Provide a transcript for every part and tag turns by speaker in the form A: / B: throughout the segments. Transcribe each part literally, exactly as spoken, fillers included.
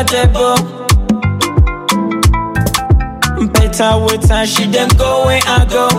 A: compatible. Better with her, she them go where I go.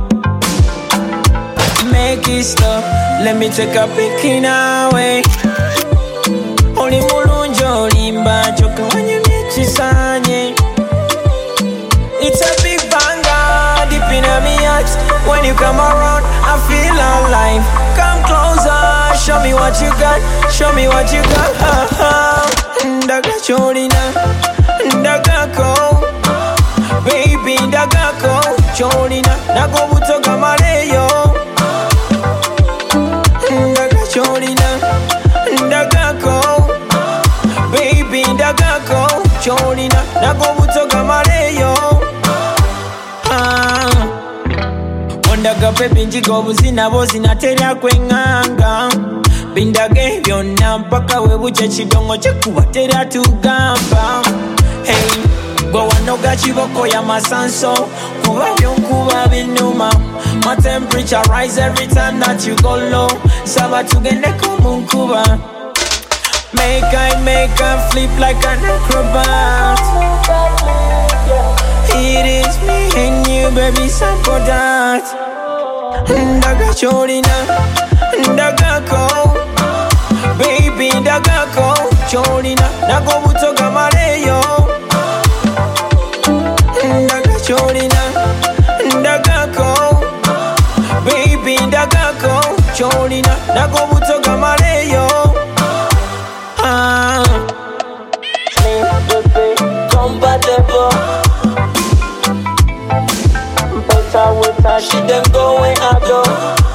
A: Make it stop, let me take a pic in our way. Only mulunjo limba choka when you meet chisanye. It's a big banger, deep in my heart. When you come around, I feel alive. Come closer, show me what you got. Show me what you got. Ndaga chorina, ndaga ko, baby ndaga ko, chorina, nago butoka maleyo. Ndaga chorina, ndaga ko, baby ndaga ko, chorina, nago butoka maleyo. Ah. Ndaga pepe njigo buzina bozina terya kwenganga. Bindage byonna mpaka webuche chidongo chekuba terya tugamba. Hey, gwe wanoga chiboko ya masanso. Kuba byonkuba binuma. My temperature rise every time that you go low. Saba tugende kumunkuba. Make I make I flip like an acrobat. It is me and you, baby, sample that. Ndaga chorina, ndaga ko, baby ndaga ko, chorina, nago butoka maleyo. Ndaga chorina, ndaga ko, baby ndaga ko, chorina, nago butoka maleyo. Ah, compatible. Better with her, she them go where I go.